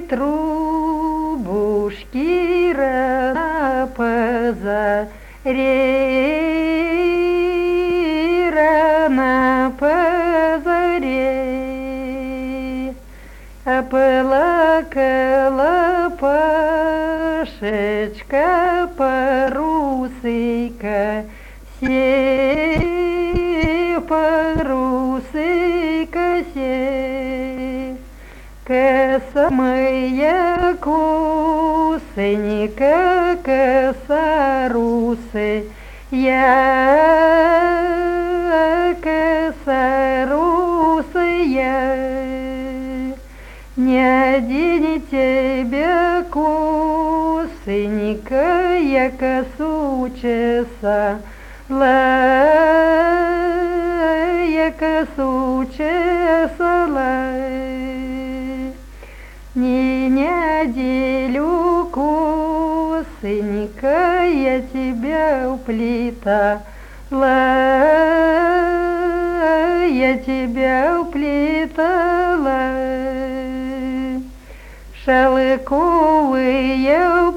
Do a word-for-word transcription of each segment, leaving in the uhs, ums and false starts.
трубушки рано позаре, рано позаре, оплакала Пашечка по русой косе, по русой косе. Коса моя косонька, коса русая, коса русая. Не одень тебя, косонька, я косу чесала, я косу чесала. Не неделю, косонька, я тебя уплетала, я тебя уплетала. Шелковые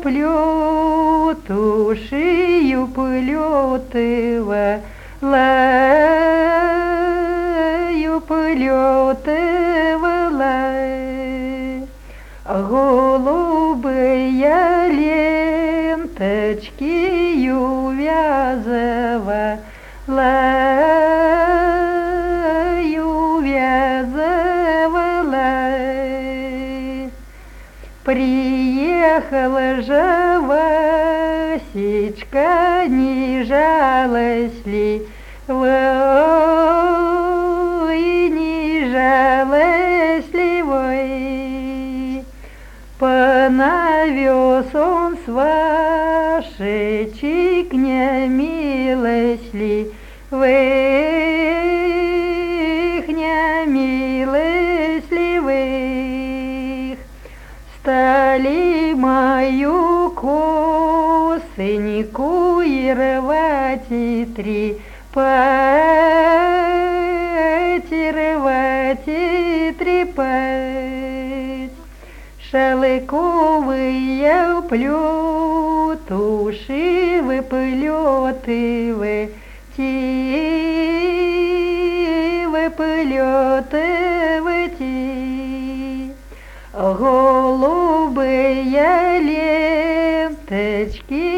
плетуши уплетывала, уплетывала. Голубые ленточки увязывала, увязывала. Приехала же Васечка, не жалостливой, не жалостливой. Понавез он с Вашечек немилостливых, немилостливых. Стали мою косоньку и рвать и трепать, и рвать и трепать. Шелковые плетуши выплетывайте, выплетывайте. Голубые ленточки